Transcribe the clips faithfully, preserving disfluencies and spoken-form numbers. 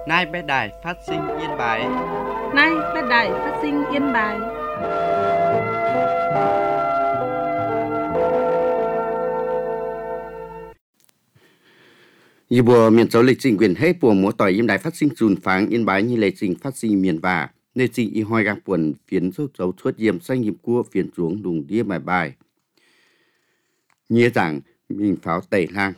Nay bé đài phát sinh Yên Bái. Nay bé đài phát sinh Yên Bái. Như bùa miền châu lịch trình quyền hết bùa múa tỏi Yên Đài phát sinh dùn pháng Yên Bái như lịch trình phát sinh miền và nơi trình y hoi gạc buồn phiến dấu dấu xuất diệm xanh hiệp cua phiến xuống đùng đĩa bài bài. Nhớ rằng mình pháo tẩy lang.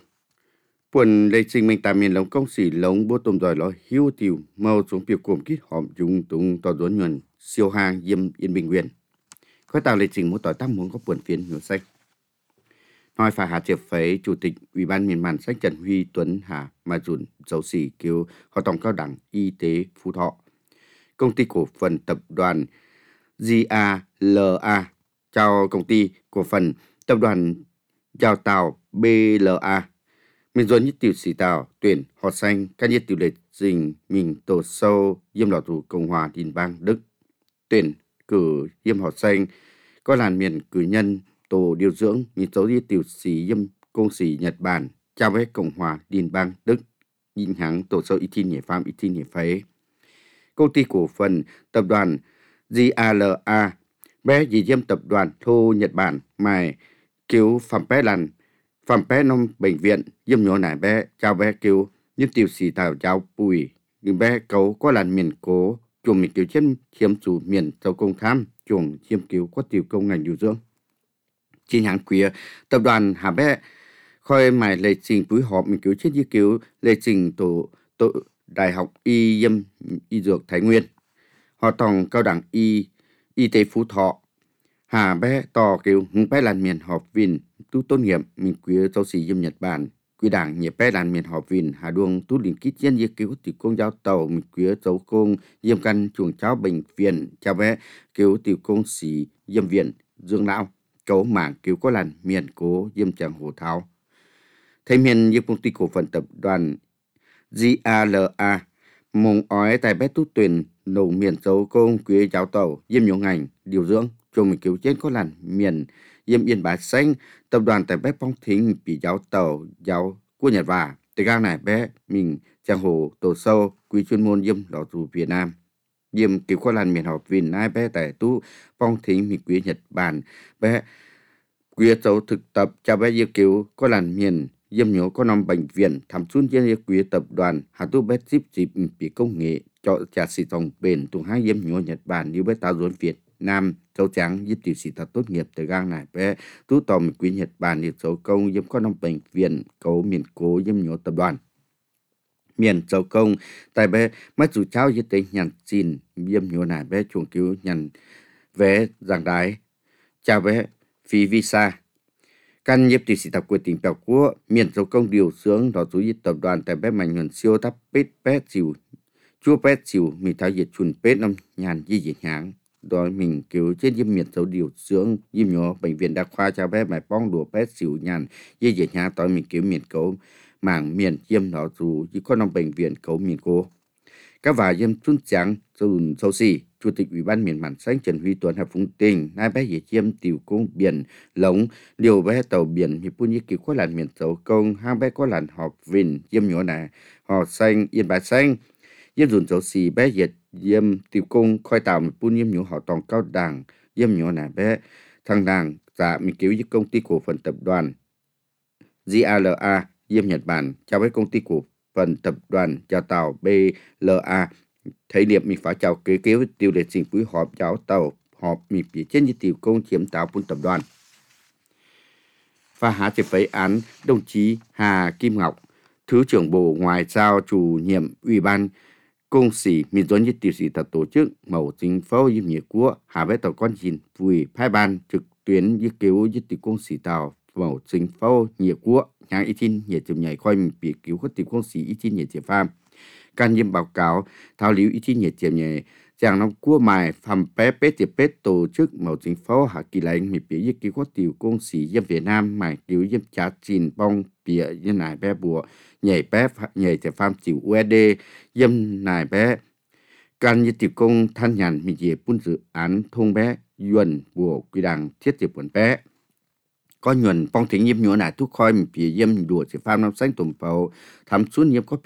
Buồn lịch trình mình tạm miền lống công sĩ lống bố tôm dòi lo hiu tiểu màu xuống biểu cồm kít hòm chúng tung tỏ đốn nhuận siêu hàng diêm Yên Bình Nguyên. Khói tạo lịch trình múa tỏi tăng muốn có buồn phiến nhuận xanh. Nói phải hạ triệp phấy Chủ tịch Ủy ban miền màn sách Trần Huy Tuấn Hà mà dùn dấu xỉ kêu họ tổng cao đẳng y tế Phú Thọ. Công ty cổ phần tập đoàn giê a lờ a chào công ty cổ phần tập đoàn Giao Tàu bê lờ a. Mình dồn nhất tiểu sĩ tàu tuyển họ xanh các nhất tiểu lệ dình mình tổ sâu diêm đỏ thủ Cộng hòa Liên bang Đức. Tuyển cử diêm họ xanh có làn miền cử nhân tổ điều dưỡng nhìn dấu đi tiểu sĩ diêm công sĩ Nhật Bản chào với Cộng hòa Liên bang Đức nhìn hãng tổ sâu y tin nhảy pham y tin nhảy phế. Công ty cổ phần tập đoàn giê a lờ a bé dì diêm tập đoàn thô Nhật Bản mài cứu phẩm bé làn phẩm bé nông bệnh viện diêm nhỏ nải bé chào bé cứu những tiểu sĩ tàu cháu bùi những bé cấu có làn miền cố chuồng mình cứu chân chiếm chủ miền châu công tham chuồng chiếm cứu có tiểu công ngành điều dưỡng. Trên hãng queer tập đoàn hà bé khơi mài lệ trình buổi họp mình cứu chết như cứu lệ trình tổ tổ đại học y dâm y dược Thái Nguyên họ tổng cao đẳng y y tế Phú Thọ hà bé to cứu hứng bé làn miền họp vin tu tốt nghiệp mình quý giáo sĩ dâm Nhật Bản quý đảng nhật bé làn miền họp vin hà đuông tu liền kít dân như cứu tiểu công giáo tàu mình quý giáo công dâm căn chuồng cháu bệnh viện chào bé cứu tiểu công sĩ dâm viện Dương Lão cấu mảng cứu có làn miền cố dâm chàng Hồ Tháo. Thấy miền như công ty cổ phần tập đoàn giê a lờ a mong ói tại bé tú tuyển nổ miền dấu công quý giáo tàu dâm nhổ ngành điều dưỡng cho mình cứu trên có làn miền dâm Yên Bái xanh tập đoàn tại bé phong thính bị giáo tàu giáo của Nhật và từ gang này bé mình chàng Hồ tổ sâu quý chuyên môn dâm đỏ dù Việt Nam dâm cứu có làn miền họp vin ai bé tại tú phong thính mình quý Nhật Bản bé quý dấu thực tập cho bé yêu cứu có làn miền dâm nhổ có năm bệnh viện thăm xuân dân yêu quý tập đoàn hà tu bé zip dịp bị công nghệ cho trả sĩ tổng bền tùng hai dâm nhổ Nhật Bản như bé tao dốn Việt Nam châu trắng giúp tiểu sĩ ta tốt nghiệp từ gang này bé tú tòm mình quý Nhật Bản liệt số công dâm có năm bệnh viện cấu miền cố dâm nhổ tập đoàn miền châu công tại bé mất dù cháu như tế nhằn xin dâm nhổ này bé chuồng cứu nhằn vé giảng đái chào bé phí visa căn nhiếp tiểu sĩ tập của tỉnh Bèo Quốc miền châu công điều dưỡng đó chú tập đoàn tại bé mạnh nhuận siêu thắp bết bé chịu chúa bé chịu mình tháo diệt chuồn bết năm nhàn di diệt nháng rồi mình cứu trên diêm miền châu điều dưỡng diêm nhỏ bệnh viện đa khoa cho bé mày bong đùa bé chịu nhàn di diệt nháng tối mình cứu miền cấu mảng miền diêm đó dù chỉ có năm bệnh viện cấu miền cô các bà diêm xuân trắng dùn sâu xì Chủ tịch Ủy ban miền màn xanh Trần Huy Tuấn Hà Phúng Tình nai bé dễ chiêm tiểu công biển lống điều bé tàu biển hiệp pun như kiểu có làn miền châu công hang bé có làn họp vin diêm nhỏ này họ xanh Yên Bái xanh diêm dùn sâu xì bé dệt diêm tiểu công khoi tàu một pun diêm nhỏ họ tổng cao đẳng diêm nhỏ này bé thằng đảng giả mình cứu với công ty cổ phần tập đoàn giê a lờ a diêm Nhật Bản chào với công ty cổ phần tập đoàn Giao Tàu bê lờ a thấy điểm mình phải chào kế kéo tiêu lệ trình quý họp giáo tàu họp mình bị trên như tiểu công chiếm tạo quân tập đoàn và hạ chế phấy án đồng chí Hà Kim Ngọc Thứ trưởng Bộ Ngoại giao chủ nhiệm Ủy ban công sĩ mình dối như tiểu sĩ tập tổ chức mẫu chính phủ như nghĩa của hạ bé tàu con nhìn vui phái ban trực tuyến như kéo như tiểu công sĩ tàu mẫu chính phủ nghĩa của nhà y tin nhà chụp nhảy khoai mình bị cứu các tiểu công sĩ y tin nhà chế pham can nhiệm báo cáo thao liếu ý chí nhiệt chiếm nhẹ chàng năm cua mài phẩm bé bết tiệp bết tổ chức mẫu chính phủ hạ kỳ lãnh mì bía như ký có tiểu công sĩ dân Việt Nam mài cứu dân trả chín bong bía dân nải bé bùa nhảy bé nhảy thể pham chịu u ét đê dân nải bé can như tiểu công thanh nhàn mì dễ bún dự án thông bé yuan bùa quy đảng thiết tiệp quần bé có nhuận phong thính nhiễm nhũa nải thuốc khoi mì bía dân đùa thể pham năm xanh tùm phẩu thắm xuống nhiễm có phiến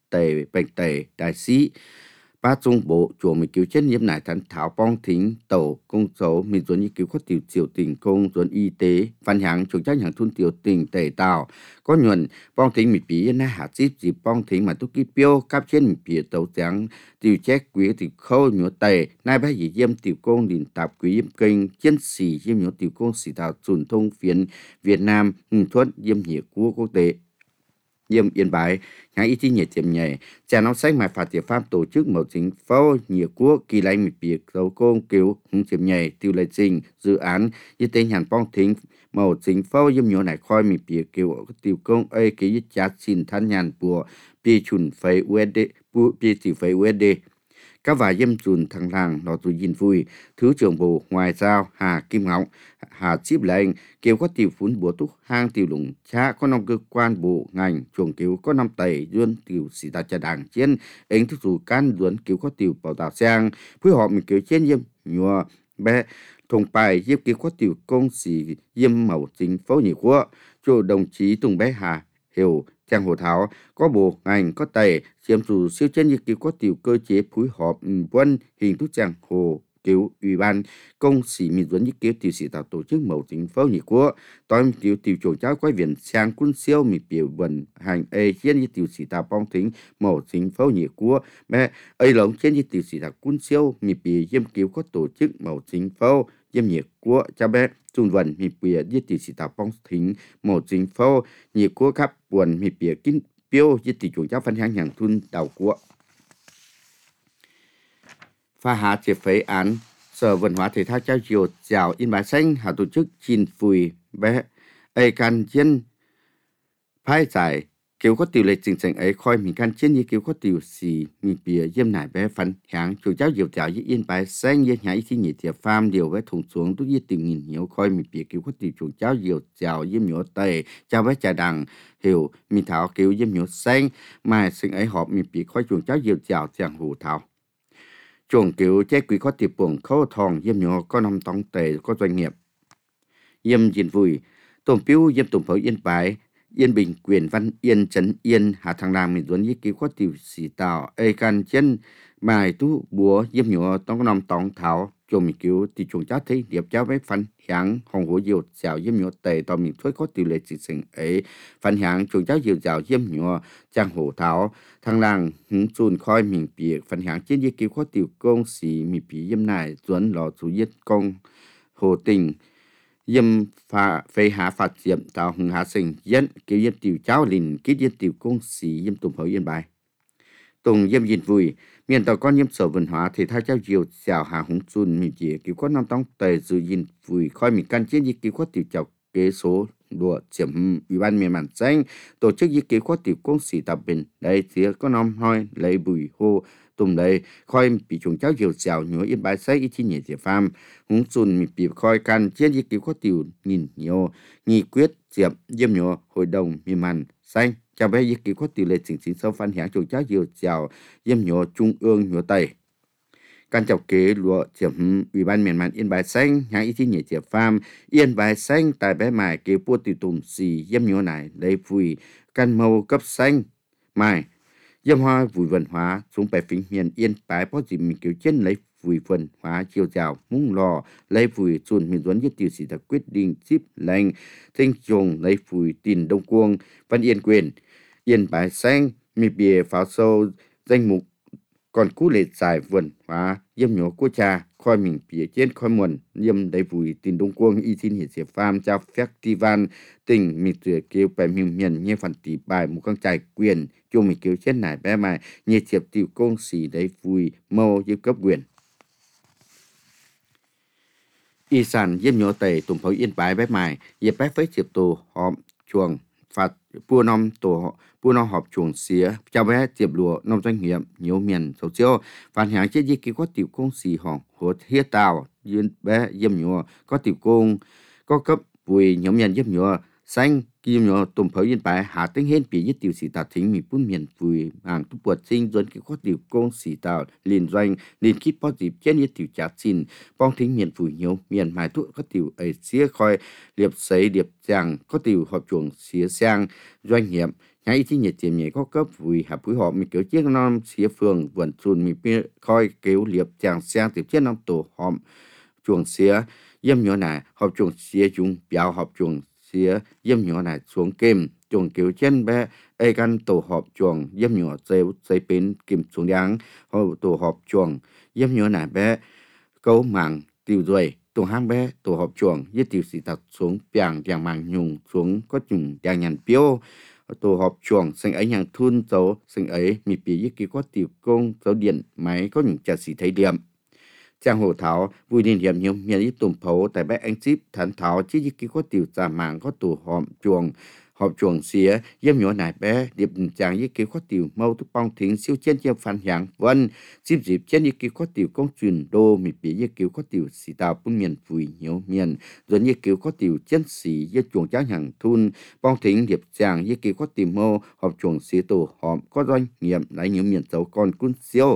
tề bệnh tề đại sĩ ba trung bộ chùa mình cứu chết nhiễm nải thánh thảo bong thính tổ công số mình chuẩn như cứu có tiểu triều tình công chuẩn y tế văn hạng chủ trách hàng thun tiểu tình tề tàu có nhuận bong thính mình bí na hạt zip dịp bong thính mà tôi ký biểu cáp trên mình bí tàu trắng tiểu chết quý tiểu khâu nhựa tề nay bé gì diêm tiểu công đình tạp quý diêm kênh chiến sĩ diêm nhựa tiểu công sĩ thảo truyền thông phiến Việt Nam thuận diêm hiệp quốc quốc tế Diêm Yên Bái, ngày ý chí nhiệt tiệm nhảy, cha nó sách mà phạt tiệp pháp tổ chức một chính phố nhiều quốc kỳ lãnh một việc dấu công cứu hứng tiệm nhảy tiêu lệ trình dự án như tên hàn bong thính một chính phố diêm nhổ này khoi một việc cứu tiêu công ấy ký nhất chát xin thân nhàn của pi chuẩn phẩy u ét đê pi chỉ phẩy u ét đê các vài diêm chùn thằng làng nó tụi nhìn vui thứ trưởng bộ ngoại giao Hà Kim Ngọc Hà Chíp lệnh kêu có tiểu phún bùa túc hang tiểu lũng cha có năm cơ quan bộ ngành chuồng cứu có năm tẩy duyên tiểu sĩ ta cha đảng chiến anh thức dù can duyên cứu có tiểu bảo tạo sang với họ mình cứu trên diêm nhua bé thùng bài diêm cứu có tiểu công sĩ diêm mẫu chính phố nhị quốc cho đồng chí Tùng bé Hà hiểu Trang Hồ Thảo có bộ ngành có tệ chiếm chủ siêu trên như kiểu có tiểu cơ chế phối hợp quân hình thức Trang Hồ kiểu ủy ban công sĩ miền duẩn như kiểu tiểu sĩ tạo tổ chức mẫu chính phố nhị quốc tôi kiểu tiểu chủ cháu quay viện sang quân siêu miền biểu vận hành a trên như tiểu sĩ tạo bong tính mẫu chính phố nhị quốc mẹ ấy lồng trên như tiểu sĩ tạo quân siêu miền biểu diêm kiểu có tổ chức mẫu chính phố diêm nhiệt của cha bé trung vận miền biểu như tiểu sĩ tạo bong tính mẫu chính phố nhị quốc khắp buồn miền biểu kinh biểu như tiểu chủ cháu phân hàng hàng thun đầu của pha hạ chế phế án Sở Văn hóa Thể thao Trao Chiều Chào Yên Bái Xanh hạ tổ chức chín phùi bé ấy can chiến phái giải kiểu có tiểu lệ trình trình ấy khoi mình can chiến như kiểu có tiểu xì mình bìa diêm nải bé phấn hàng chủ cháu diều chào như Yên Bái Xanh như nhảy khi nhị tiệp pham điều với thùng xuống tôi như tìm nghìn nhiều khoi mình bìa kiểu có tiểu chủ cháu diều chào diêm nhổ tề chào với trà đằng hiểu mình thảo kiểu diêm nhổ xanh mà sinh ấy họp mình bìa khoi chủ cháu diều chào chàng hù thảo chuồng kiểu chế quỹ có tiệp buồn khâu thòng diêm nhỏ có năm tông tề có doanh nghiệp diêm diện vui tổng phiếu diêm tổng phối Yên Bái Yên Bình Quyền Văn Yên Trấn Yên Hà Thằng Làng mình duẩn như kiểu có tiểu sĩ tạo ê can chân mài tú búa diêm nhỏ tông có năm tông thảo chuồng mình kiểu thì chuồng cháu thấy điệp cháu với phân hạng hồng hổ diều chào diêm nhỏ tề tao mình thuế có tiểu lệ chỉ sinh ấy phân hạng chuồng cháu diều chào diêm nhỏ trang hổ thảo Thằng Làng hứng chun khoi mình bịa phân hạng trên như kiểu có tiểu công sĩ mình bịa diêm này duẩn lò chủ yết công hồ tình diêm phá phê hạ phát diệm tạo hứng hạ sinh dân kiểu diêm tiểu cháu lìn kít diêm tiểu công sĩ diêm tùng phối Yên Bái Tùng diêm nhìn vui miền tàu con diêm Sở Văn hóa Thể thao Trao Chiều chào Hà hứng chun mình bịa kiểu có năm tông tề dự nhìn vui khoi mình can trên như kiểu có tiểu chào kế số đùa chiếm ủy ban miền bản xanh tổ chức như kế có tiểu công sĩ tập bình đây phía có năm hoi lấy bùi hô tùng đây khoi bị chúng cháu chiều chào nhớ Yên Bái Xanh ít chi nhẹ giải phàm húng chun mình bị khoi can trên như kế có tiểu nhìn nhiều nghị quyết chiếm diêm nhớ hội đồng miền bản xanh chào bé như kế có tiểu lệ chỉnh chính sau phan hạng chúng cháu chiều chào diêm nhớ trung ương nhớ tây can chọc kế lụa chiếm ủy ban miền Nam Yên Bái Xanh hãng ý chí nhẹ chiếm pham Yên Bái Xanh tại bé mài kế bua từ tùm xì diêm nhô này lấy phùi can màu cấp xanh mài diêm hoa vùi vần hóa xuống bè phình miền Yên Bái có gì mình kiểu trên lấy vùi vần hóa chiều chào mung lò lấy vùi chuồn miền duẩn nhất tiểu sĩ đã quyết định ship lệnh thanh trùng lấy vùi tiền đông cuông văn Yên Quyền Yên Bái Xanh mi bìa pháo sâu danh mục còn cú lệ giải vườn hóa diêm nhỏ của cha khoi mình phía trên khoi muộn diêm đầy vùi tiền đông quân y xin hiện sẽ farm cho festival tỉnh mình tuyệt kêu bài miền miền như phần tỷ bài một con trai quyền cho mình kêu trên này bé mày như chiệp tiểu công sĩ đầy vùi mâu như cấp quyền y sản diêm nhỏ tề tùng phối Yên Bái bé mày dịp bé với chiệp tù họp chuồng phạt bua nom tổ bua nom họp chuồng xía cho bé tiệp lụa nông doanh nghiệp nhiều miền sầu chiêu phản hàng trên di ký có tiểu công xì hỏng hột hiết tàu yên bé diêm nhựa có tiểu công có cấp bùi nhóm miền diêm nhựa xanh kim nhựa tùng phơi Yên Bái hạ tính hết bị nhất tiểu sĩ tạo thính mình bún miền bùi hàng tu bột sinh dồn ký có tiểu công xì tạo liền doanh liền kíp bao dịp trên nhất tiểu trả xin bong thính miền bùi nhiều miền mài thuốc có tiểu ấy xía khoi liệp sấy điệp giang có tiểu họp chuồng xía sang doanh nghiệp ngayที่nhiệt tiệm nhẹ có cấp vui hợp với họ mình kiểu chiếc non xía phường vận chuồn mình biết coi kiểu liệp chàng sang tiếp chiếc năm tổ hòm chuồng xía yếm nhỏ này học chuồng xía chúng biểu học chuồng xía yếm nhỏ này xuống kim chuồng kiểu chân bé ai căn tổ họp chuồng yếm nhỏ dây dây pin kim xuống đắng học tổ họp chuồng yếm nhỏ này bé câu mảng tiêu rồi tổ hang bé tổ họp chuồng yết tiêu sĩ thật xuống piang piang mảng nhung xuống có chừng đang nhàn piêu tổ họp chuồng sinh ấy nhàng thun dấu sinh ấy mi bị yết kí có tiểu công dấu điện máy có những trà sĩ thấy điểm Trang hồ thảo vui điên hiểm nhiều miền ít tùm phấu tại bãi anh chip thán thảo chỉ yết kí có tiểu giả mạng có tổ họp chuồng họp chuồng xía yếm nhỏ nải bé điệp chàng yết kí có tiểu mâu thức bong thính siêu chân chiêm phản hàng vân dịp dịp chân yết kí có tiểu công truyền đô mi bị yết kí có tiểu sĩ tàu bún miền vui nhiều miền rồi yết kí có tiểu chân sĩ yết chuồng cháo hàng thun bong thính điệp chàng yết kí có tiểu mâu họp chuồng xía tổ họp có doanh nghiệm lấy nhiều miền dấu con cún siêu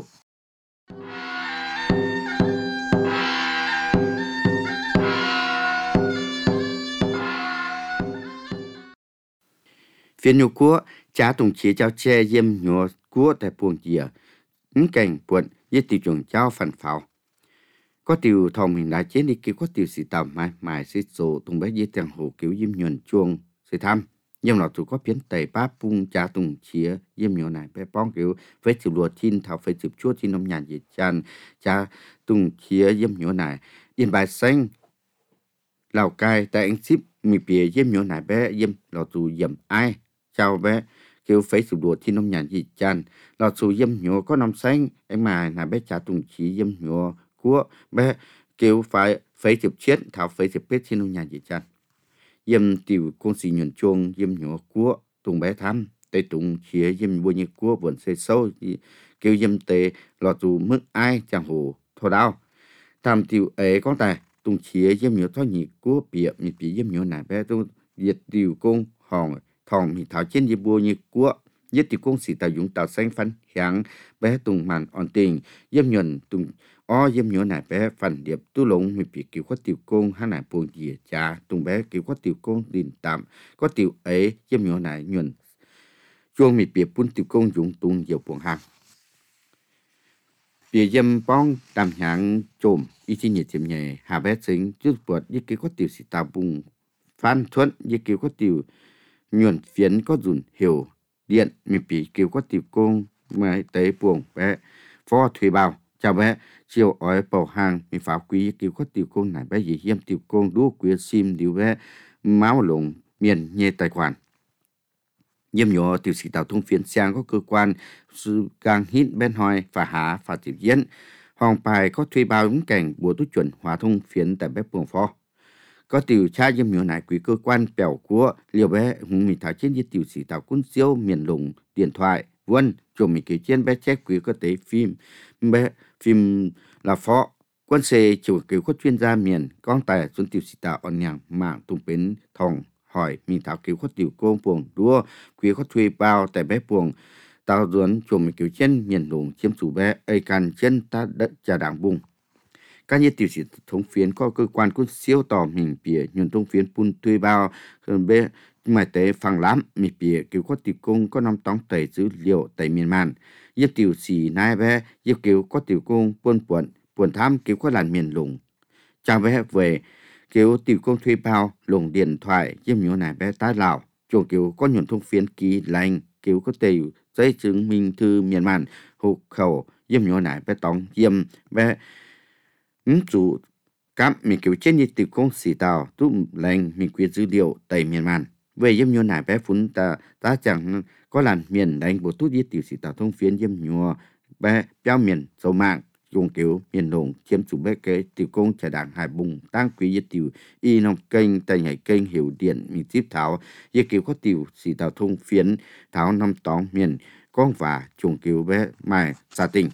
phiên nhục của cha tùng chế cháu che yếm nhua của tại buồng dìa những cảnh buồn với tiêu chuẩn cháu phần pháo có tiêu thòng mình đã chế đi kêu có tiêu sĩ tàu mãi mãi sẽ số tùng bé với tiền hồ kiểu yếm nhuận chuông sẽ thăm nhưng nó tụi có biến tẩy bá bung cha tùng chế yếm nhua này bé bóng kiểu với chịu lùa thiên thảo phải chịu chúa thiên nông nhàn gì chan cha tùng chế yếm nhua này yên bài xanh Lào Cai tại anh ship mi bìa yếm nhua này bé yếm nó tụi yếm ai chào bé kêu phải sụp đuổi thì nông nhàn gì chan lò sù yếm nhựa có năm xanh em mà là bé trả tùng chỉ yếm nhựa của bé kêu phải phải chụp chết thảo phải chụp biết thì nông nhàn gì chan yếm tiểu con xì nhuận chuông yếm nhựa của tùng bé thắm tây tùng chia yếm bùa như của vẫn xây sâu kêu yếm tề lò sù mức ai chẳng hồ thô đau tham tiểu ấy có tài tùng chia yếm nhựa thoát nhị của bịa mi bịa yếm nhựa này bé tôi diệt tiểu con hòn thòng thì thảo trên dây bùa như của nhất thì công sĩ tạo dụng tạo xanh phấn hạng bé tùng màn on tình yếm nhuận tùng o yếm nhựa này bé phần điệp tu lũng mi bị kiểu có tiểu công hai này buồn dìa cha tùng bé kiểu có tiểu công đình tạm có tiểu ấy yếm nhựa này nhuận chuông mi bị bún tiểu công dụng tung nhiều buồn hàng bị yếm bong đàm hạng trộm ý chí nhiệt chìm nhẹ hà bé xính chút vượt như kiểu có tiểu sĩ tạo bùng phan thuận như kiểu có tiểu nhuận phiến có dùn hiểu điện mi bị kêu có tiểu công mà tới buồng bé phó thuê bao chào bé chiều ói bầu hàng mi phá quý kêu có tiểu công này bé gì hiếm tiểu công đua quyền sim điều bé máu lồng miền nhẹ tài khoản Nhiêm nhỏ tiểu sĩ tạo thông phiến sang có cơ quan sự càng hít bên hoi và há và tiểu diễn hoàng bài có thuê bao ứng cảnh bùa tú chuẩn hòa thông phiến tại bé buồng phó có tiểu tra yếm nhựa này quý cơ quan bèo của liều bé hùng mình thảo trên như tiểu sĩ tạo quân siêu miền lùng điện thoại vân chùm mình kể trên bé check quý có tế phim bé phim là phó quân xe chủ kiểu có chuyên gia miền con tài xuân tiểu sĩ tạo on nhàng mạng tung bến thòng hỏi mình thảo kiểu có tiểu công buồng đua quý có thuê bao tại bé buồng tao duẩn chùm mình kiểu trên miền lùng chiếm chủ bé ai can trên ta đất trà đảng bùng các nhiệt tiểu sĩ thống phiến có cơ quan cũng siêu tỏ mình bìa nhuận thống phiến pun thuê bao hơn bê mà tế phẳng lắm mình bìa kiểu có tiểu công có năm tóng tẩy dữ liệu tại miền màn nhiệt tiểu sĩ nai bé nhiệt kiểu có tiểu công buôn buồn buồn tham kiểu có làn miền lùng chào bé về kiểu tiểu công thuê bao lùng điện thoại nhiệt nhớ này bé tái lào chuồng kiểu có nhuận thống phiến ký lành kiểu có tiểu giấy chứng minh thư miền màn hộ khẩu nhiệt nhớ này bé tóng diêm bé ứng chủ cắm mình kiểu trên như tiểu công sĩ tàu giúp lành mình quyền dữ liệu tại miền màn về yếm nhua nải bé phun ta ta chẳng có làn miền đánh bộ tốt với tiểu sĩ tàu thông phiến yếm nhua bé béo miền sâu mạng dùng kiểu miền đồng chiếm chủ bé kế tiểu công trả đảng hải bùng tăng quý với tiểu y nông kênh tại nhảy kênh hiểu điện mình tiếp thảo với kiểu có tiểu sĩ tàu thông phiến thảo năm tóng miền con và trùng kiểu bé mai gia tình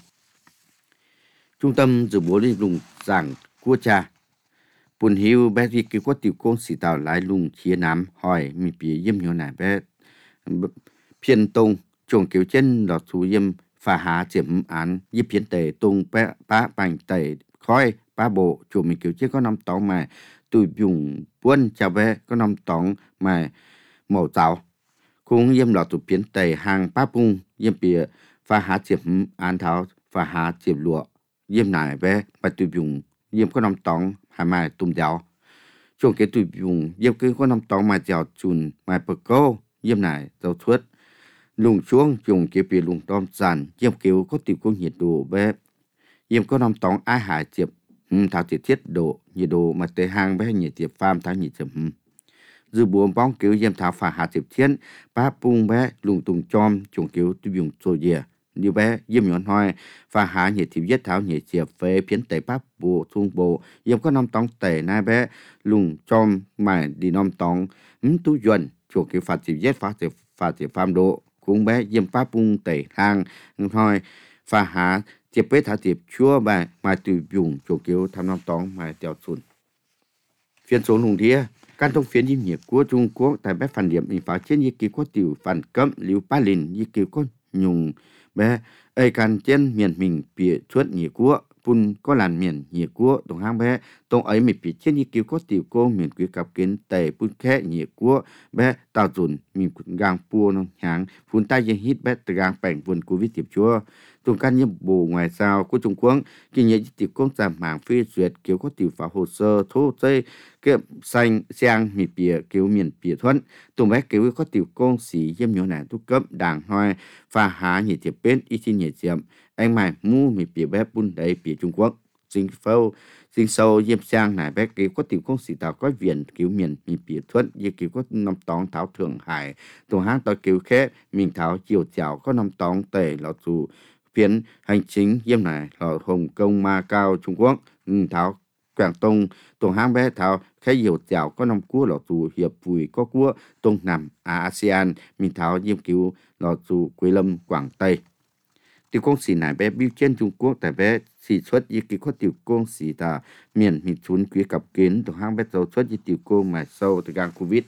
trung tâm dự bố đi lùng giảng của cha buồn hiu bé thì kêu có tiểu công sĩ tàu lái lùng chia nám hỏi mi bì yếm nhiều này bé phiền tông trồng kiểu chân lọt thú yếm phá há chiếm án yếm phiền tề tông bé bá bành tề khói bá bộ chủ mi kiểu chết có năm tóng mà tụi dùng buôn chào bé có năm tóng mà màu tàu cũng yếm lọ tụ biến tây hàng ba bung yếm bìa và há chiếm án tháo và há chiếm lụa yếm nải bé mà tụ dùng yếm có năm tóng hai mai tùm đéo chung cái tụ dùng yếm cứ có năm tóng mà dẻo chùn mà bờ câu yếm nải dầu thuất lùng xuống dùng cái bìa lùng tóm dàn yếm kiểu có tiểu có nhiệt độ bé yếm có năm tóng ai hại chiếm tháo tiết thiết độ nhiệt độ mà tới hàng bé nhiệt tiệp pham tháo nhiệt chấm dư buồn bóng kiểu yếm tháo phá hạ tiệp thiên ba bung bé lùng tùng chom chung kiểu tụ dùng rồi dìa như bé yếm nhọn hoài và hạ nhiệt tiệp yết tháo nhiệt tiệp phê phiến tẩy bắp bộ thung bộ yếm có năm tóng tẩy nai bé lùng chom mà đi năm tóng ừm tu dần chung kiểu phá tiệp yết phá tiệp phá tiệp pham độ cũng bé yếm ba bung tẩy hàng thôi và hạ tiệp bé tháo tiệp chua bà mà từ dùng chung kiểu tham năm tóng mà tiểu xuân phiên số lùng thía căn thông phiến diêm nhiệt của Trung Quốc tại bé phần điểm mình phá trên như kiểu có tiểu phần cấm liu ba lìn như kiểu có nhung bé ấy căn trên miền mình bịa chuột nhiệt của pun có làn miền nhiệt của đồng hang bé tông ấy mình bịa trên như kiểu có tiểu cô miền quý cặp kiến tề pun khẽ nhiệt của bé tàu dùn mình gang pua nông hàng phun tay dân hít bé từ gang bảnh vườn covid tiệp chua tông căn như bộ ngoại giao của Trung Quốc kinh nghiệm tiểu công giảm mạng phê duyệt kiểu có tiểu phá hồ sơ thô dây cái xanh sang mi bìa kiểu miền bìa thuận tụi bé kiểu có tiểu công sĩ yếm nhỏ này tu cấp đảng hoài và há nhiệt tiệp bên ít chi nhiệt diệm anh mày mu mi bìa bé bún đầy bìa Trung Quốc sinh phâu sinh sâu yếm sang này bé kiểu có tiểu công sĩ tạo có viện kiểu miền mi bìa thuận như kiểu có năm tóng tháo thượng hải tụi hang tao kiểu khép mình tháo chiều chảo có năm tóng tề lọ dù phiến hành chính yếm này là Hồng Kông Ma Cao Trung Quốc tháo Quảng Tông tổng hang bé tháo khai nhiều chảo có năm cua lọ tù hiệp vùi có cua tông nằm a sê an mình tháo diêm cứu lọ tù Quế Lâm Quảng Tây tiểu công sĩ này bé biểu trên Trung Quốc tại bé sĩ xuất như cái có tiểu công sĩ ta miền mình trốn quý cặp kiến tổng hang bé dầu xuất như tiểu công mà sâu từ gang Covid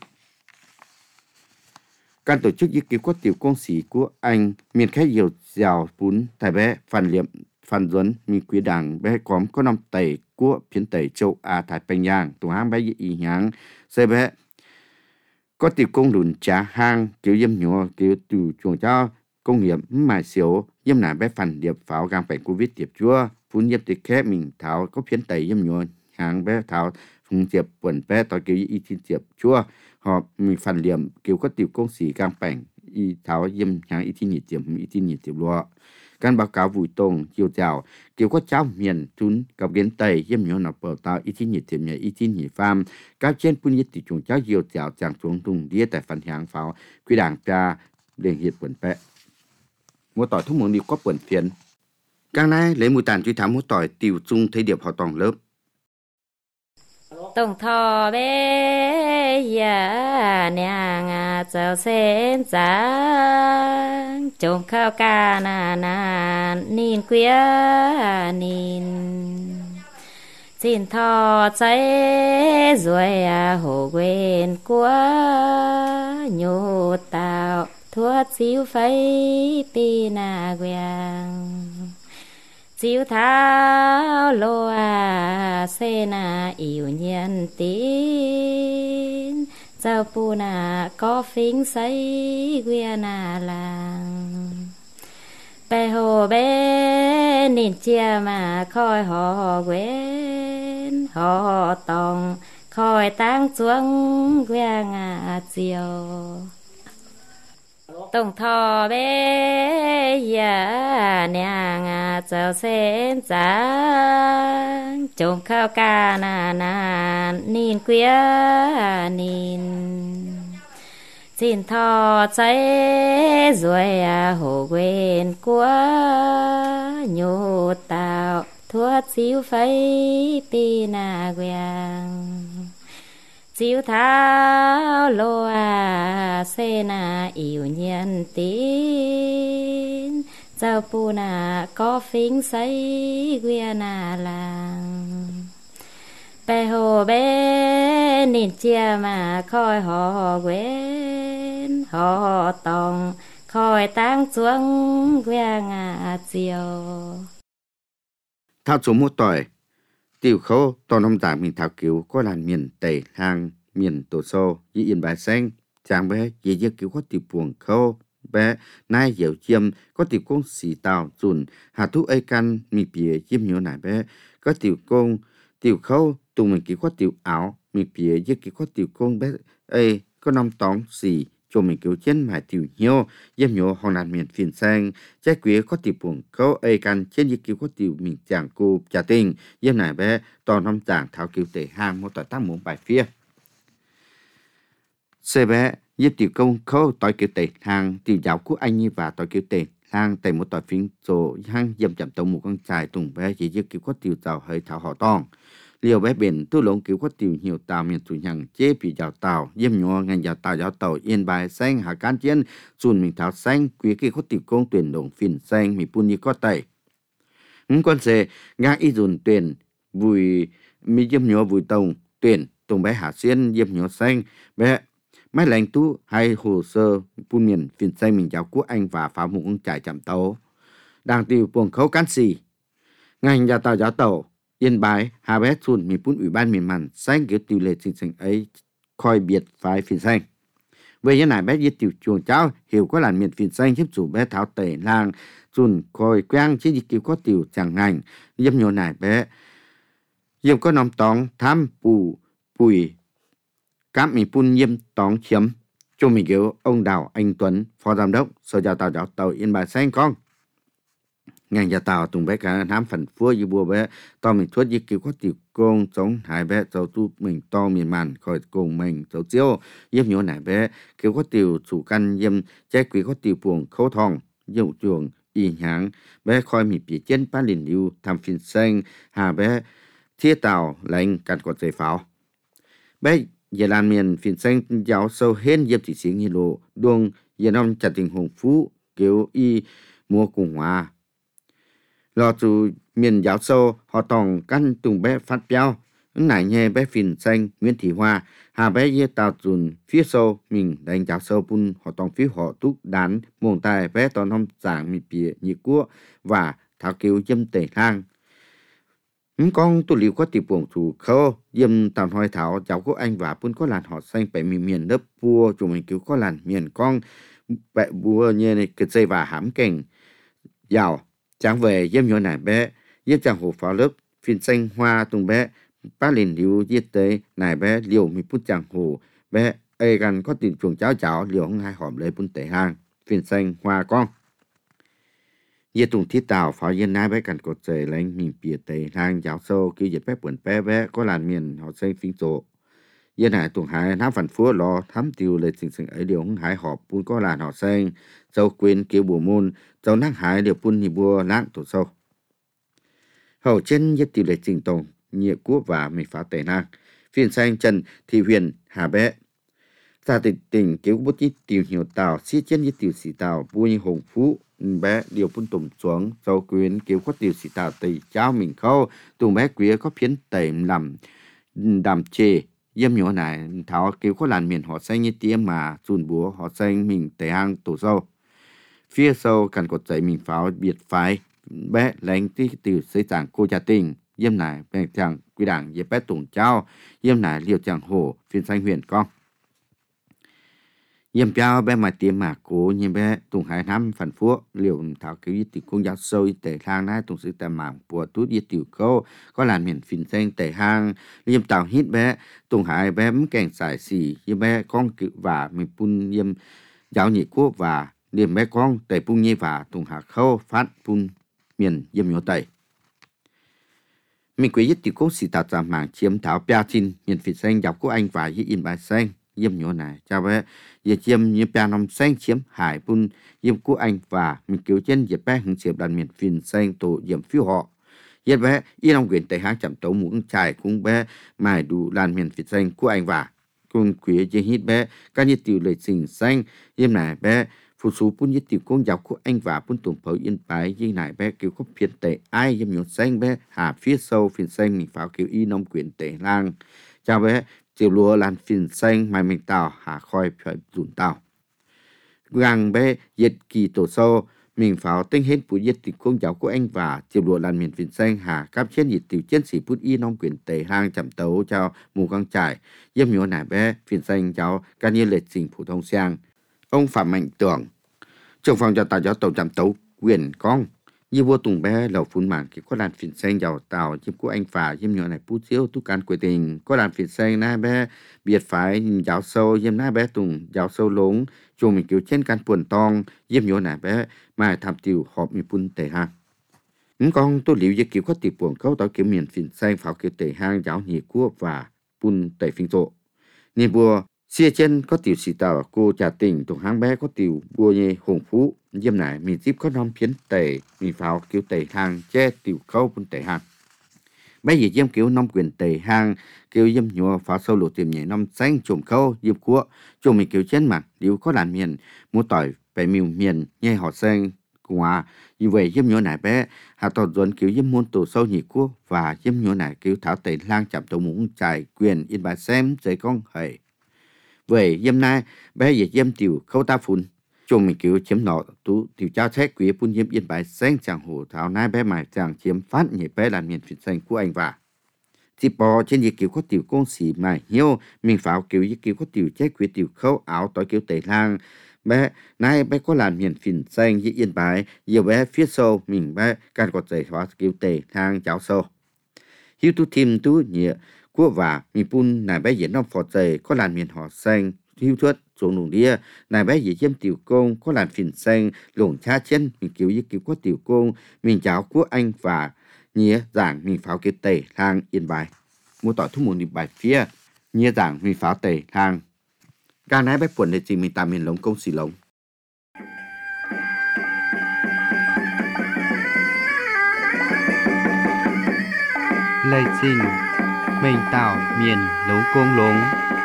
การtổ chức dự kiến có tiểu công sĩ của Anh miền khai nhiều dào bún tại bé phản liệm phản duấnมีquý đảng bé có có năm tẩy của phiến tẩy châu Á Thái Bình Dương tổ hang bé ý nhang xe bé có tiểu công đùn trả hang kiểu yếm nhỏ kiểu từ chuồng cho công nghiệp mà xíu yếm nà bé phản điệp pháo gang bệnh covid tiệp chua phun yếm tiệp khép mình tháo có phiến tẩy yếm nhỏ hàng bé tháo phun tiệp quần bé tỏi kiểu y thiên tiệp chua họ mình phản liệm kiểu có tiểu công sĩ gang bệnh y tháo yếm hàng y thiên nhiệt tiệp y thiên nhiệt tiệp lúaการbáo cáo vụ tông chiều chào kiểu có cháu miền chúng gặp kiến tây yếm nhỏ nạp bờ tàu ít nhiệt tiệm nhà ít nhiệt farm các trên pun nhiệt tỷ chúng cháu chiều chào chẳng xuống tung đĩa tại phần hàng pháo quy đảng cha liên hiệp quần pẹ mua tỏi thúc muốn đi có quần phiền càng nay lấy mùi tàn truy thám mua tỏi tiêu chung thấy điệp họ toàn lớp tổng thọ bé ya nàng à cháu sen giang trồngข้าวกา na na nín quía nín xin thọ cháy rồi à hồ quên quá nhô tạo thuốc xíu phấy pi na quang chiếu tháo lô à xe na yêu nhiên tín giao pu na có phính say quia na làng bé hồ bé nín chia mà khôi họ quên họ tòng khôi tăng xuống quia ngà chiều tổng thọ bé ya nàng à cháu sen giang trồngข้าวกา na na nín quía nín xin thọ cháy rồi à hồ quên quá nhô tạo thuốc xíu phấy pi na quang chiếu tháo lô à xe na yêu nhiên tín giao pu na có phính say quia na làng bé hồ bé nín chia mà khôi họ quên họ tòng khôi tăng xuống quia ngà chiều thao số mua tỏi tiểu khâu toàn ông giảm mình thảo cứu có làn miền tây hàng miền tổ sô như yên bài xanh chàng bé dễ dễ kiểu có tiểu buồn khâu bé nai dẻo chiêm có tiểu công xì tàu dùn hà thuốc ấy căn mì bìa chiêm nhiều nải bé có tiểu công tiểu khâu tụi mình kiểu có tiểu áo mì bìa dễ kiểu có tiểu công bé ấy có năm tóng xì cho mình kiểu trên mài tiểu nhiều dêm nhiều hòn đàn miền phiền sang trái quế có tiểu buồn khâu ấy căn trên dễ kiểu có tiểu mình chàng cô trả tình dêm nải bé toàn năm chàng tháo kiểu tể hàng một tỏi tăng muốn bài phía xe bé giúp tiểu công khâu tỏi kiểu tể hàng tiểu giáo của anh như và tỏi kiểu tể hàng tể một tỏi phiến số hàng dầm chậm tổng một con trai tùng bé chỉ giúp kiểu có tiểu giàu hơi thảo họ tòng liều bé biển tu lông kiểu có tiểu nhiều tàu miền chủ nhằng chế bị giàu tàu dêm nhỏ ngành giàu tàu giàu tàu yên bài xanh hạ can chiến dùn mình thảo xanh quý kia có tiểu công tuyển đồng phiền xanh mình pun như có tẩy những con xe ngang y dùn tuyển vùi mi dêm nhỏ vùi tông tuyển tùng bé hạ xiên dêm nhỏ xanh bé máy lạnh tu hay hồ sơ pun miền phiền xanh mình giáo của anh và phá một con trại chạm tàu đang tiêu buồng khấu cán xì ngành giàu tàu giàu tàu yên bái hà bé xuân mình pun ủy ban miền mặn xanh kiểu tiêu lệ chính sách ấy coi biệt phải phiền xanh về như này bé viết tiểu chuồng cháu hiểu có làn miền phiền xanh giúp chủ bé tháo tẩy làng xuân coi quang chứ kiểu có tiểu chẳng ngành dâm nhiều này bé dâm có nòng tóng tham bù bùi cám mình pun yếm tóng chiếm cho mình kiểu ông Đào Anh Tuấn phó giám đốc sở giáo tàu giáo tàu yên bài xanh con ngành giáo tàu tùng bé cả nám phần phua như bùa bé to mình thuốc như kiểu có tiểu công chống hai bé cháu tu mình to miền màn khỏi cùng mình cháu chiếu yếm nhiều này bé kiểu có tiểu chủ căn yếm trái quý có tiểu buồng khâu thòng dụ chuồng y nháng bé khoi mình bị trên ba liền lưu tham phiền xanh hà bé thiết tàu lạnh cắt cọt dây pháo bé giờ làm miền phiền xanh giáo sâu hên dịp chỉ xính như lộ đuông giờ năm chặt tình hồng phú kiểu y mua cùng hòa lo chủ miền giáo sâu họ tòng căn tùng bé phát béo nải nhẹ bé phiền xanh Nguyễn Thị Hoa hà bé ye tàu dùn phía sâu mình đánh giáo sâu pun họ tòng phía họ túc đán mồm tai bé toàn hôm giảng mì bìa nhị cua và thảo kiều dâm tể thang con tu liệu có tiệp buồng chủ khâu dâm tạm hỏi thảo cháu của anh và pun có làn họ xanh phải miền miền lớp vua chủ mình cứu có làn miền con bẹ vua như này cái dây và hãm cảnh giàu chẳng về dâm nhỏ này bé dâm chẳng hồ pháo lớp phiên xanh hoa tung bé bá liền liu giết tới này bé liều mi pun chẳng hồ bé ai gần có tiền chuồng cháu cháu liều không hai hòm lấy pun tể hàng phiên xanh hoa con ye tung thiết tàu pháo yên nai bé cần cột trời lên mình bìa tây hàng giáo sâu kêu dịch bé buồn bé bé có làn miền họ xây phiên tổ yên hải tung hải nắm phần phúa lo thắm tiêu lên sừng sừng ấy điều không hải họp pun có làn họ xây dâu quên kêu bùa môn dâu nắng hải điều pun nhị bùa láng tổ sâu hậu trên ye tiêu lên trình tổng nhị quốc và mình phá tây nang phiên xanh trần thị huyền hà bé gia tình tình kêu bút nhị tiêu nhiều tàu xí trên ye tiêu xì tàu bùi hồng phú bé điều pun tụm xuống dâu quyến kiểu có tiểu sĩ tạo tùy cháu mình khâu tụm bé quý có phiến tẩy làm đàm chê yếm nhỏ này tháo kiểu có làn miền họ xanh như tiêm mà dùn búa họ xanh mình tẩy hang tổ sâu phía sau cần cột dậy mình pháo biệt phái bé lãnh tí tiểu xây giảng cô gia tình yếm này bèn chẳng quy đảng dễ bé tụm cháu yếm này liều chẳng hồ phiên xanh huyền con yếm cháu bé mà tiêm mà cố nhưng bé tùng hai năm phần phúa liều thảo cứu y tiểu công giáo sâu y tể hang nái tùng sư tà mạng của tút y tiểu câu có làn miền phìn xanh tể hang yếm tàu hít bé tùng hai bé mắm kèn xài xì yếm bé con cự và mình pun yếm giáo nhị quốc và liềm bé con tể pun nhi và tùng hạ khâu phát pun miền yếm nhỏ tẩy mình quý y tiểu công sĩ tạo ra mạng chiếm thảo bia chín miền phìn xanh giáo của anh và y in bài xanh yếm nhỏ này chào bé giờ chiêm như bè nằm xanh chiếm hải pun yếm của anh và mình cứu trên dịp bé hứng chiếm đàn miền phiền xanh tổ yếm phiêu họ yết bé y lòng quyền tây hang chậm tấu muỗng trải cũng bé mài đủ đàn miền phiền xanh của anh và cùng quý trên hít bé các nhiệt tiểu lệ sinh xanh yếm này bé phụ số pun nhiệt tiểu công giáo của anh và pun tùng phơi yên bái như này bé cứu có phiền tây ai yếm nhột xanh bé hà phía sâu phiền xanh mình pháo cứu y nông quyền tây lang chào bé chiều lúa lan phiền xanh mai mình tàu hạ khoi phải dùn tàu gang bé yết kỳ tổ sâu mình pháo tinh hết phụ nhiệt tình công giáo của anh và chiều lụa làn miền phiền xanh hà cáp chiến nhiệt tiểu chiến sĩ phút y nông quyền tề hang chậm tấu cho mù căng trải yếm nhúa nải bé phiền xanh cháu ca nhiên lệ trình phổ thông sang ông Phạm Mạnh Tưởng trưởng phòng cho tàu giáo tàu chậm tấu quyền con như vua tùng bé lầu phun mảng cái có làn phiền xanh giàu tàu chiếm của anh và yếm nhúa này phút xíu tu can quê tình có làn phiền xanh na bé biệt phái giáo sâu yếm na bé tùng giáo sâu lống chung mình kiểu trên can buồn tong yếm nhúa nải bé mà tham tiêu họp mi pun tề hang những con tôi liệu với kiểu có tiệp buồn câu tàu kiểu miền phiền xanh pháo kiểu tề hang giáo nhị quốc và pun tề phiên rộ nhìn bùa xia chân có tiểu sĩ tàu cô trà tình thuộc hang bé có tiểu bùa như hùng phú diêm này mình tiếp có non phiến tề mình pháo kiểu tề hang che tiểu câu pun tề hang bây giờ diêm kiểu năm quyền tề hang kiểu diêm nhua pháo sâu lộ tìm nhảy năm xanh trộm câu diêm cua trộm mình kiểu trên mặt điều có làn miền mua tỏi phải miêu miền nhai họ xanh qua như vậy diêm nhua này bé hà tọt dồn kiểu diêm môn tổ sâu nhị cua và diêm nhua này kiểu tháo tề lang chạm tổ muốn trải quyền in bài xem giấy con hầy vậy diêm nay bé giờ diêm tiểu khâu ta phun chung mình kiểu chiếm nọ tú tiểu trao xét quý phun diêm yên bài xanh chẳng hồ tháo nay bé mài chẳng chiếm phát nhị bé là miền phiền xanh của anh và thì bò trên gì kiểu có tiểu công sĩ mà hiếu mình pháo kiểu gì kiểu có tiểu chết quý tiểu khâu áo tối kiểu tề lang bé nay bé có làm miền phiền xanh với yên bài nhiều bé phía sau mình bé can có giày hóa kiểu tề lang cháo sâu hiếu tu thêm tu nhẹ của và mình pun này bé diễn năm phò giày có làm miền họ xanh hiếu thuất xuống lùng đĩa này bé dễ chiếm tiểu công có làm phiền xanh lùng cha chân mình kiểu như kiểu có tiểu công mình cháo của anh và nhía giảng mình pháo kiểu tề lang yên bài mua tỏi thu mùn đi bài phía nhía giảng mình pháo tề lang ca nái bé quần để chỉ mình tạm miền lống công xì lống Lê trình mình tạo miền lống công lống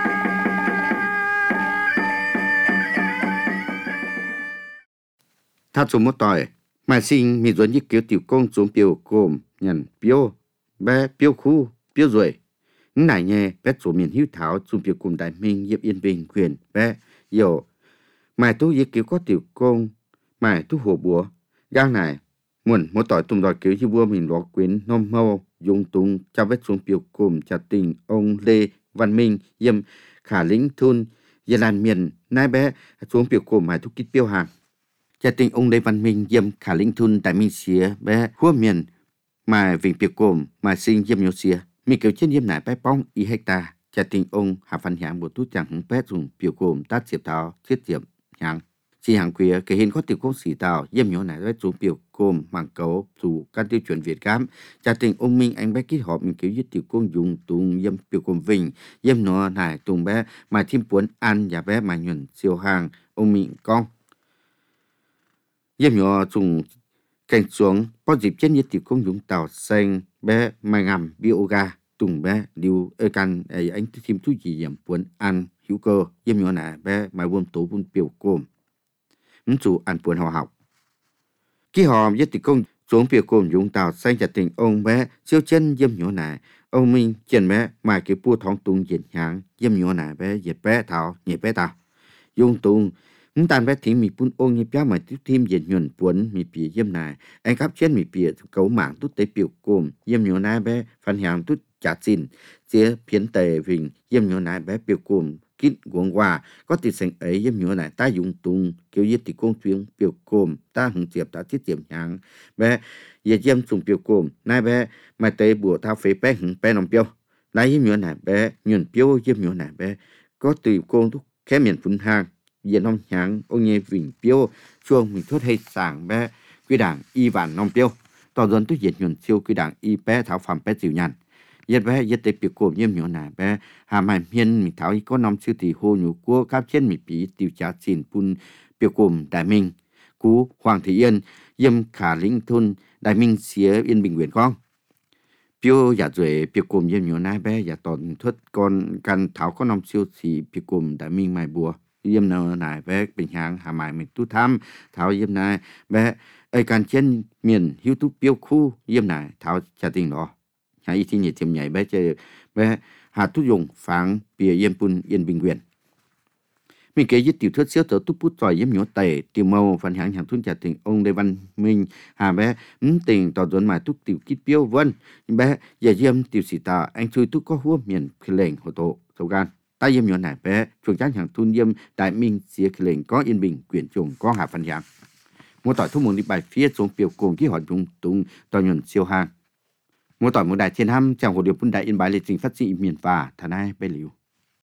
thắt xuống một tỏi mà sinh mình dẫn như kiểu tiểu công xuống biểu gồm nhận biểu bé biểu khu biểu rồi những này nhé bé số miền hữu thảo xuống biểu cùng đại minh hiệp yên bình quyền bé dầu mài tu như kiểu có tiểu công mài tu hồ búa gang này muốn một tỏi tùng đòi kiểu như vua mình lọ quyến nôm mâu dùng tung cho vết xuống biểu cùng trả tình ông Lê Văn Minh yêm khả lĩnh thun giờ làn miền nay bé xuống biểu cùng mài tu kít biểu hàng trả tình ông Lê Văn Minh yêm khả lĩnh thun tại Minh xía bé hua miền mà vì biểu cùng mà sinh yêm nhiều xía mình kiểu trên yêm này bé bóng y hecta trả tình ông hạ phần hạng một tút chẳng hứng bé dùng biểu cùng tát diệp thảo thiết diệp hạng chỉ hàng queer cái hình có tiểu công sĩ tàu yếm nhỏ này với chủ biểu gồm mảng cấu chủ các tiêu chuẩn Việt Cam trả tình ông Minh anh bé kết hợp mình kiểu với tiểu công dùng tung yếm biểu gồm vinh yếm nó này tung bé mà thêm cuốn ăn và bé mà nhuận siêu hàng ông Minh con yếm nhỏ dùng cảnh xuống có dịp trên như tiểu công dùng tàu xanh bé mà ngầm bioga tung bé điều ở căn ấy anh thêm thứ gì yếm cuốn ăn hữu cơ yếm nhỏ này bé mà buôn tố buôn biểu gồm những chủ ăn buồn họ học khi họ với tình công xuống phía cùng dùng tàu xanh trả tình ông bé siêu chân dâm nhỏ này ông Minh chân bé mà cái bua thong tung diện hàng dâm nhỏ này bé dệt bé thảo nhẹ bé tàu dùng tung những tàn bé thì mình bún ông như bé mà tiếp thêm diện nhuận buồn mình bìa dâm này anh cắp trên mình bìa cấu mạng tút tế biểu cùng dâm nhỏ này bé phản hàng tút trả xin chia phiến tề vinh dâm nhỏ này bé biểu cùng kít guồng qua có tiền sinh ấy giống như này ta dùng tung kiểu như tỷ công chuyên biểu cồm ta hứng tiệp ta thiết tiệm nhang bé giờ dâm dùng biểu cồm nay bé mà tế bùa thao phế bé hứng bé nòng biểu lại giống như này bé nhuận biểu giống như này bé có từ công thúc khé miền phun hàng giờ nòng nhang ông nghe vinh biểu chuông mình thốt hay sảng bé quy đảng y vạn nòng biểu tỏ dần tôi diệt nhuận siêu quy đảng y bé thảo phẩm bé dịu nhàn yết bé yết tế biểu cồm yếm nhỏ này bé hà mai miên mình tháo có năm sư tỷ hô nhủ của các trên mình bị tiêu trả xin pun biểu cồm đại minh cú Hoàng Thị Yên yếm khả lĩnh thôn đại minh xía yên bình nguyện con biểu giả duệ biểu cồm yếm nhỏ này bé giả tòn thất con căn tháo có năm siêu tỷ biểu cồm đại minh mai bùa yếm nào này bé bình hàng hà mai mình tu tham tháo yếm này bé ai can trên miền hiếu tu biểu khu yếm này tháo trả tình đó hãy thì nhiệt thêm nhảy bé chơi bé hà tu dùng phẳng bìa yên pun yên bình quyền mình kể với tiểu thuyết xíu tớ túc bút tròi yếm nhỏ tệ tiểu mâu phần hạng hàng thun trả tình ông Lê Văn Minh hà bé ấn tình tỏ dồn mà túc tiểu kít biêu vân bé giờ yếm tiểu sĩ tà anh chui túc có hua miền khỉ lệnh hồ tổ sâu gan ta yếm nhỏ này bé chuồng tráng hàng thun yếm đại minh xía khỉ lệnh có yên bình quyển chuồng có hạ phần hạng mua tỏi thu mừng đi bài phía xuống biểu cùng ký hỏi trung tung tỏi nhuận siêu hàng mua tỏi một đại thiên ham chàng hồ điệp quân đại yên bái lịch trình phát dị miền và thà nai bê liu